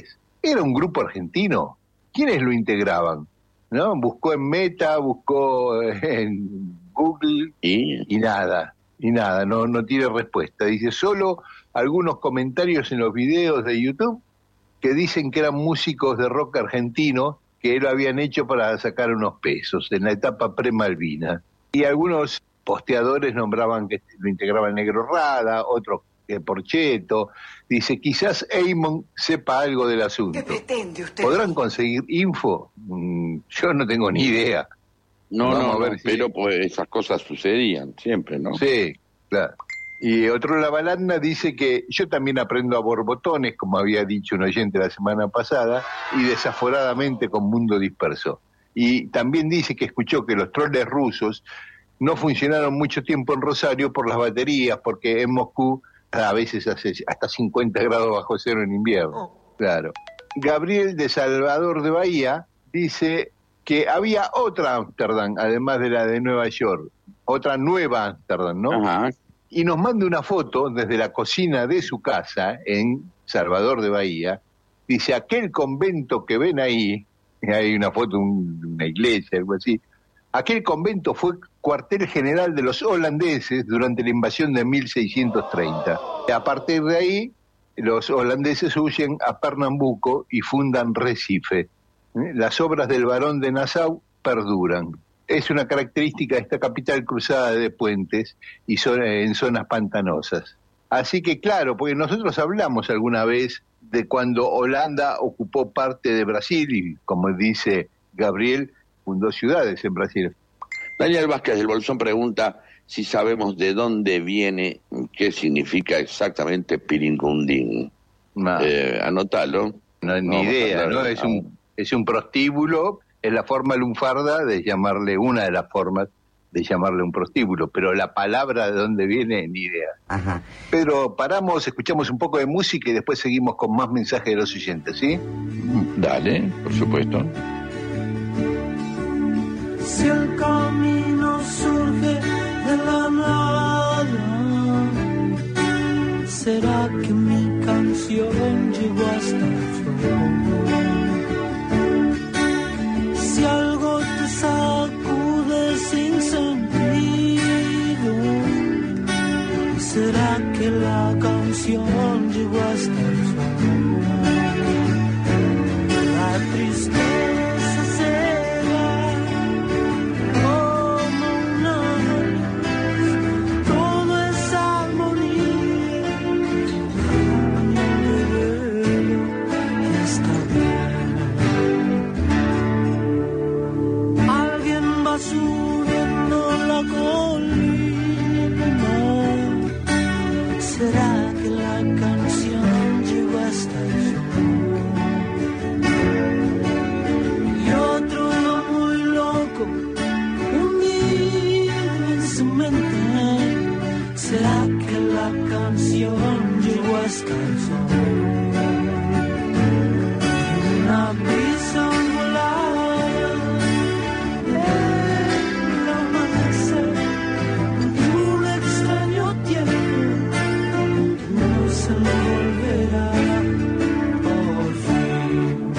¿Era un grupo argentino? ¿Quiénes lo integraban? ¿No? Buscó en Meta, buscó en Google y nada, no tiene respuesta. Dice solo algunos comentarios en los videos de YouTube que dicen que eran músicos de rock argentino que lo habían hecho para sacar unos pesos en la etapa pre-Malvina. Y algunos posteadores nombraban que lo integraba el Negro Rada, otros que Porcheto. Dice, quizás Eamon sepa algo del asunto. ¿Qué pretende usted? ¿Podrán conseguir info? Yo no tengo ni idea. No, pero pues esas cosas sucedían siempre, ¿no? Sí, claro. Y otro La Balanda dice que yo también aprendo a borbotones, como había dicho un oyente la semana pasada, y desaforadamente con Mundo Disperso. Y también dice que escuchó que los troles rusos no funcionaron mucho tiempo en Rosario por las baterías, porque en Moscú a veces hace hasta 50 grados bajo cero en invierno. Claro. Gabriel de Salvador de Bahía dice que había otra Ámsterdam, además de la de Nueva York, otra nueva Ámsterdam, ¿no? Ajá. Y nos manda una foto desde la cocina de su casa en Salvador de Bahía. Dice, aquel convento que ven ahí, hay una foto de una iglesia, algo así, aquel convento fue cuartel general de los holandeses durante la invasión de 1630. A partir de ahí, los holandeses huyen a Pernambuco y fundan Recife. Las obras del barón de Nassau perduran. Es una característica de esta capital cruzada de puentes y en zonas pantanosas. Así que claro, porque nosotros hablamos alguna vez de cuando Holanda ocupó parte de Brasil y, como dice Gabriel, fundó ciudades en Brasil. Daniel Vázquez del Bolsón pregunta si sabemos de dónde viene, qué significa exactamente Piringundín. Anótalo. No, ni idea, ¿no? Es un prostíbulo. Es la forma lunfarda de llamarle, una de las formas de llamarle un prostíbulo, pero la palabra de dónde viene, ni idea. Ajá. Pero paramos, escuchamos un poco de música y después seguimos con más mensajes de los oyentes, ¿sí? Dale, por supuesto. Si el camino surge de la nada, ¿será que mi canción llegó hasta el fondo? Si algo te sacude sin sentido, ¿será que la canción llegó hasta el fondo? La tristeza se va como una luz, todo es armonía, está bien. Alguien va subiendo la colina, ¿será que la canción llegó hasta el y otro va muy loco, hundido en su mente? ¿Será que la canción llegó hasta el sol? Una brisa volada, el amanecer, un extraño tiempo, no se volverá por fin.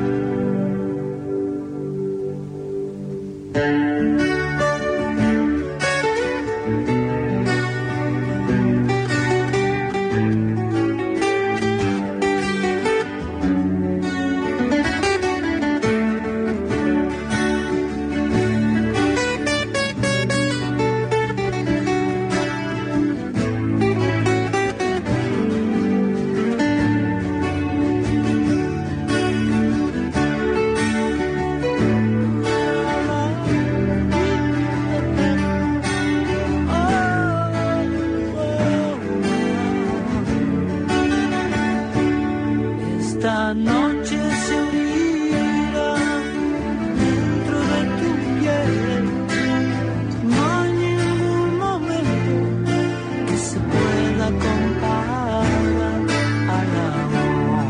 Esta noche se abrirá dentro de tu piel. No hay ningún momento que se pueda comparar al amor.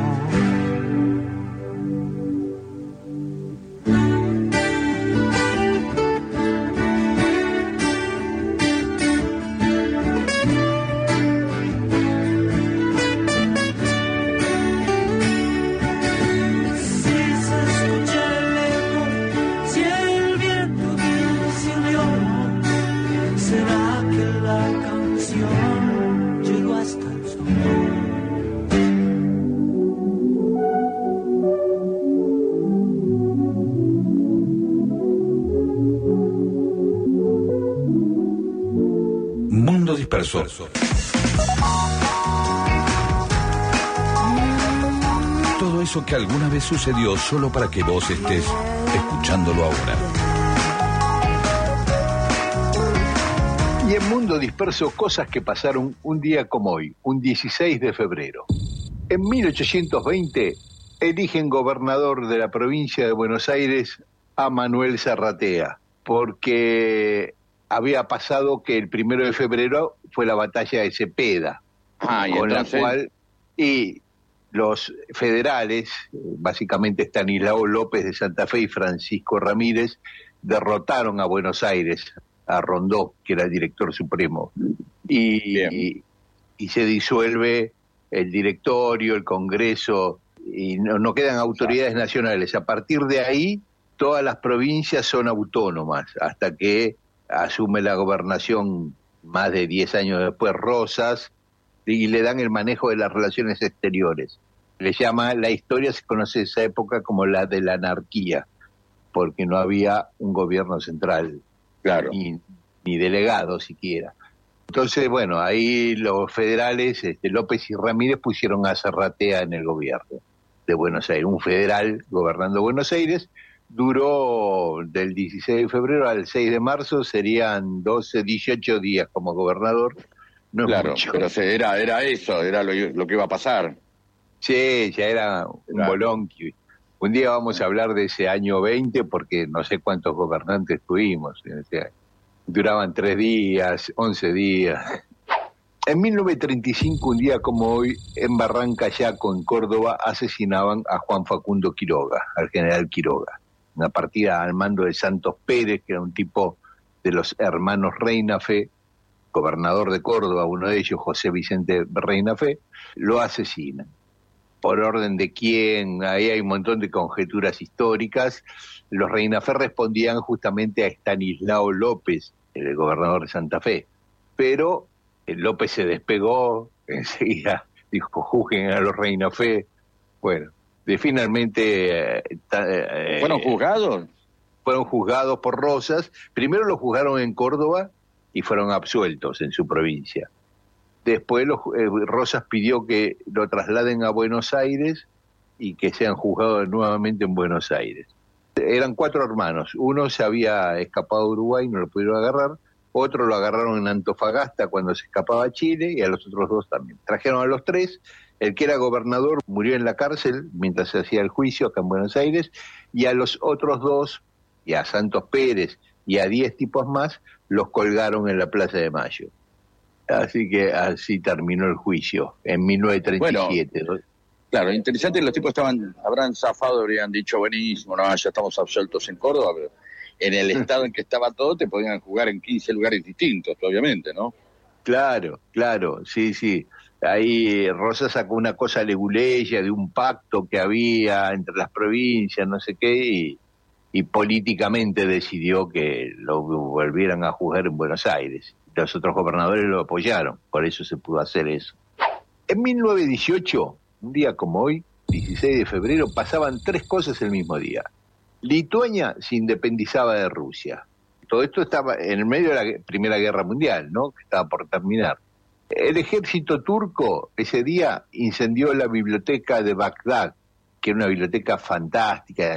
Disperso. Todo eso que alguna vez sucedió solo para que vos estés escuchándolo ahora. Y en Mundo Disperso, cosas que pasaron un día como hoy, un 16 de febrero. En 1820 eligen gobernador de la provincia de Buenos Aires a Manuel Zarratea, porque había pasado que el 1 de febrero fue la batalla de Cepeda, con la cual los federales, básicamente Estanislao López de Santa Fe y Francisco Ramírez, derrotaron a Buenos Aires, a Rondó, que era el director supremo, y se disuelve el directorio, el Congreso, y no quedan autoridades nacionales. A partir de ahí, todas las provincias son autónomas, hasta que asume la gobernación más de 10 años después Rosas, y le dan el manejo de las relaciones exteriores. Le llama, la historia se conoce esa época como la de la anarquía, porque no había un gobierno central, ni delegado siquiera. Entonces, bueno, ahí los federales, López y Ramírez, pusieron a Zarratea en el gobierno de Buenos Aires. Un federal gobernando Buenos Aires duró del 16 de febrero al 6 de marzo, serían 18 días como gobernador. No es mucho. Pero era eso, era lo que iba a pasar. Sí, ya era un bolonqui. Un día vamos a hablar de ese año 20, porque no sé cuántos gobernantes tuvimos en ese año. Duraban 3 días, 11 días. En 1935, un día como hoy, en Barranca Yaco, en Córdoba, asesinaban a Juan Facundo Quiroga, al general Quiroga. Una partida al mando de Santos Pérez, que era un tipo de los hermanos Reinafé, gobernador de Córdoba, uno de ellos, José Vicente Reinafé, lo asesinan. ¿Por orden de quién? Ahí hay un montón de conjeturas históricas. Los Reinafé respondían justamente a Estanislao López, el gobernador de Santa Fe. Pero López se despegó, enseguida dijo, juzguen a los Reinafé. Bueno, finalmente... ¿Fueron juzgados? Fueron juzgados por Rosas. Primero los juzgaron en Córdoba y fueron absueltos en su provincia. Después Rosas pidió que lo trasladen a Buenos Aires y que sean juzgados nuevamente en Buenos Aires. Eran 4 hermanos. Uno se había escapado de Uruguay, no lo pudieron agarrar. Otro lo agarraron en Antofagasta cuando se escapaba a Chile, y a los otros 2 también. Trajeron a los 3. El que era gobernador murió en la cárcel mientras se hacía el juicio acá en Buenos Aires, y a los otros 2, y a Santos Pérez y a 10 tipos más, los colgaron en la Plaza de Mayo. Así que así terminó el juicio, en 1937. Bueno, claro, interesante, los tipos habrán zafado, habrían dicho, buenísimo, no, ya estamos absueltos en Córdoba, pero en el estado en que estaba todo te podían jugar en 15 lugares distintos, obviamente, ¿no? Claro, sí. Ahí Rosa sacó una cosa leguleya de un pacto que había entre las provincias, no sé qué, y políticamente decidió que lo volvieran a juzgar en Buenos Aires. Los otros gobernadores lo apoyaron, por eso se pudo hacer eso. En 1918, un día como hoy, 16 de febrero, pasaban 3 cosas el mismo día. Lituania se independizaba de Rusia. Todo esto estaba en el medio de la Primera Guerra Mundial, ¿no? Que estaba por terminar. El ejército turco ese día incendió la biblioteca de Bagdad, que era una biblioteca fantástica,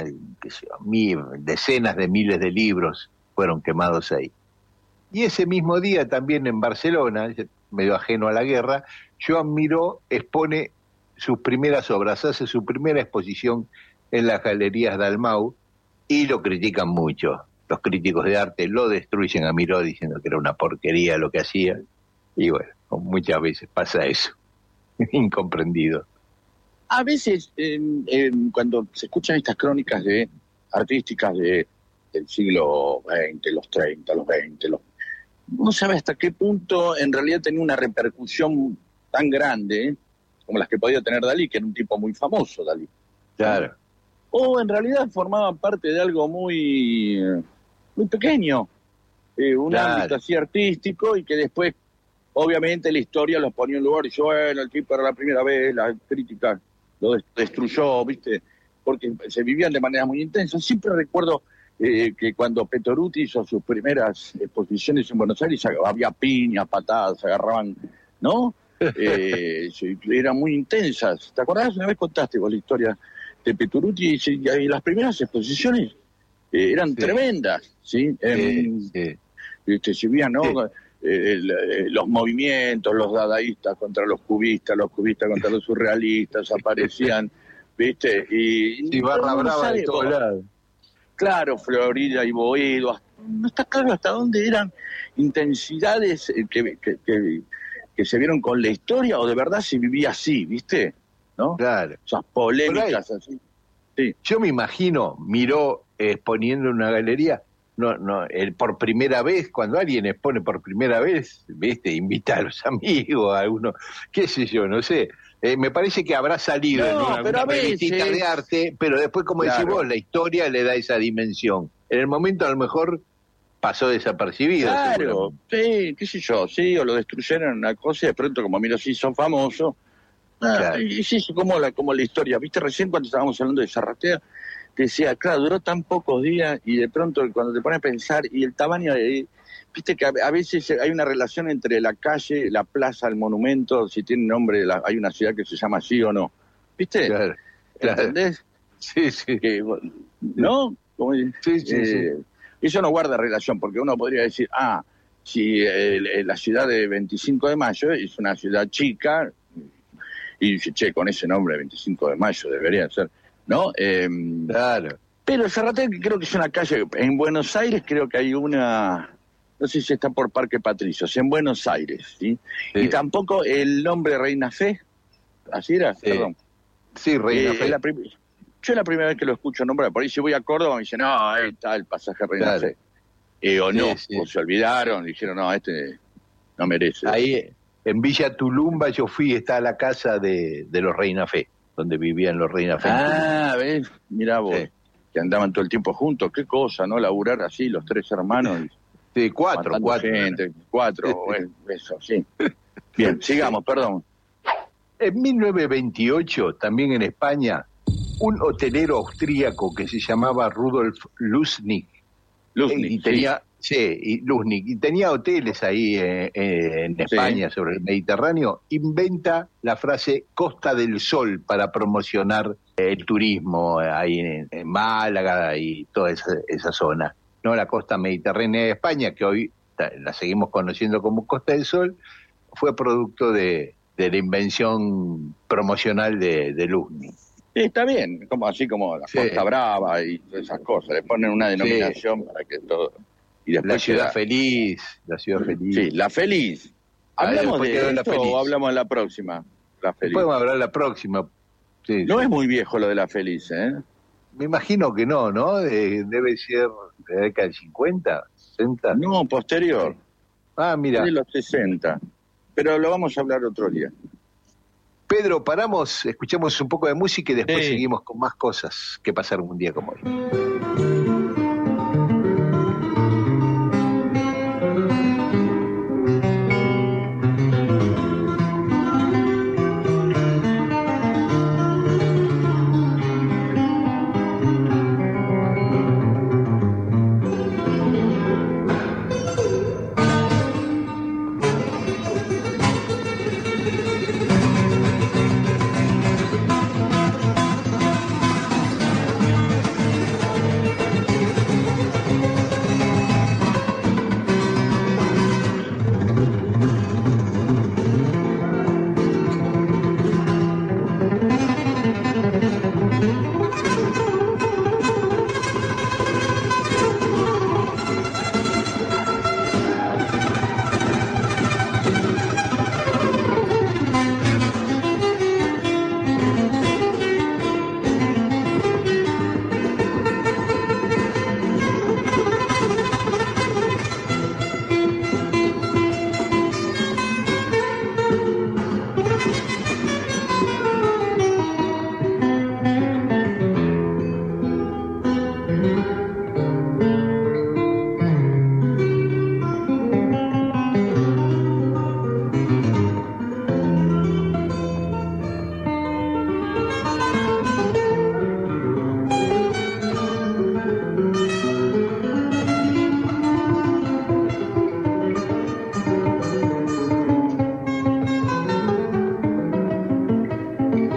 decenas de miles de libros fueron quemados ahí. Y ese mismo día también en Barcelona, medio ajeno a la guerra, Joan Miró expone sus primeras obras, hace su primera exposición en las galerías Dalmau, y lo critican mucho. Los críticos de arte lo destruyen a Miró diciendo que era una porquería lo que hacía. Y bueno, muchas veces pasa eso, incomprendido. A veces, cuando se escuchan estas crónicas artísticas del siglo XX, los 30, los 20, no sabe hasta qué punto en realidad tenía una repercusión tan grande como las que podía tener Dalí, que era un tipo muy famoso, Dalí. Claro. O en realidad formaban parte de algo muy pequeño, un ámbito así artístico, y que después, obviamente, la historia los ponía en lugar y dice, bueno, el tipo era la primera vez, la crítica lo destruyó, ¿viste? Porque se vivían de manera muy intensa. Siempre recuerdo que cuando Petoruti hizo sus primeras exposiciones en Buenos Aires había piñas, patadas, se agarraban, ¿no? Eran muy intensas. ¿Te acordás? Una vez contaste vos la historia de Petoruti y las primeras exposiciones eran tremendas, ¿sí? Se veían, ¿no? Los movimientos, los dadaístas contra los cubistas contra los surrealistas aparecían, ¿viste? Y barra brava de todos lados. Claro, Florida y Boedo, no está claro hasta dónde eran intensidades que se vieron con la historia o de verdad se vivía así, ¿viste? ¿No? Claro. Esas polémicas así. Sí. Yo me imagino, Miró exponiendo en una galería, por primera vez, cuando alguien expone por primera vez, ¿viste? Invita a los amigos, a algunos, qué sé yo, no sé. Me parece que habrá salido en una revistita de arte, pero después, como decís vos, la historia le da esa dimensión. En el momento a lo mejor pasó desapercibido. Claro, sí, qué sé yo, sí, o lo destruyeron una cosa y de pronto como Miró se hizo famoso. Claro. Y sí, como la historia. Viste, recién cuando estábamos hablando de Zarratea, te decía, claro, duró tan pocos días y de pronto cuando te pones a pensar y el tamaño de... Viste que a veces hay una relación entre la calle, la plaza, el monumento, si tiene nombre, hay una ciudad que se llama así o no. ¿Viste? Claro. ¿Entendés? Sí, sí. ¿No? Sí. Eso no guarda relación, porque uno podría decir, si la ciudad de 25 de Mayo es una ciudad chica, y dice, che, con ese nombre, 25 de Mayo, debería ser, ¿no? Claro. Pero Zarratea creo que es una calle, en Buenos Aires creo que hay una... No sé si está por Parque Patricios, en Buenos Aires, ¿sí? Y tampoco el nombre Reina Fe, ¿así era? Sí. Perdón. Sí, Reina Fe. Yo la primera vez que lo escucho nombrar, por ahí si voy a Córdoba me dicen, no, ahí está el pasaje Reina Fe. O se olvidaron, dijeron, no, este no merece. Ahí, en Villa Tulumba yo fui, está la casa de los Reina Fe, donde vivían los Reina Fe. ¿Ves? Mirá vos, que andaban todo el tiempo juntos, qué cosa, ¿no? Laburar así, los tres hermanos. Sí, cuatro. Gente, eso, sí. Bien, sigamos, perdón. En 1928, también en España, un hotelero austríaco que se llamaba Rudolf Lusnig, y tenía hoteles ahí en España, sobre el Mediterráneo, inventa la frase Costa del Sol para promocionar el turismo ahí en Málaga y toda esa zona. ¿No? La costa mediterránea de España, que hoy la seguimos conociendo como Costa del Sol, fue producto de la invención promocional de Lusnig. Sí, está bien, así como la Costa Brava y esas cosas, le ponen una denominación para que todo... Y después la ciudad feliz. Sí, la feliz. ¿Hablamos de esto o hablamos en la próxima? La feliz. Podemos hablar la próxima. Sí, no es muy viejo lo de la feliz, ¿eh? Me imagino que no, debe ser de la década del 50, 60. No, posterior. Mira. De los 60. Pero lo vamos a hablar otro día. Pedro, paramos, escuchamos un poco de música y después seguimos con más cosas que pasaron un día como hoy.